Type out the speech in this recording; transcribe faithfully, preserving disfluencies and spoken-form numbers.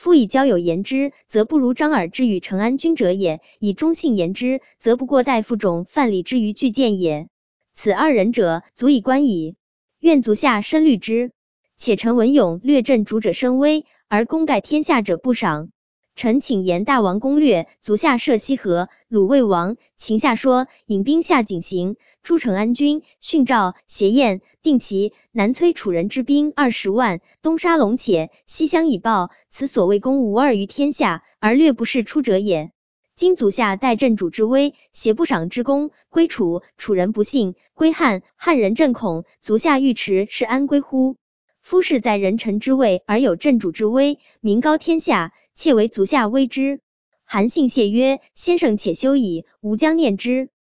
夫以交友言之，则不如张耳之与成安君者也；以忠信言之，则不过大夫种范蠡之于巨舰也。此二人者，足以观矣。愿足下深虑之。且臣闻勇略镇主者声威，而功盖天下者不赏。臣请言大王攻略，足下涉西河，鲁魏王，秦下说，引兵下井陉，诛成安军，训赵、协燕、定齐，南摧楚人之兵二十万，东杀龙且，西襄以暴。此所谓攻无二于天下，而略不是出者也。今足下待镇主之威，协不赏之功，归楚，楚人不信；归汉，汉人震恐。足下欲持，是安归乎？夫士在人臣之位，而有镇主之威，名高天下，窃为足下威之。韩信谢曰：先生且休矣，吾将念之。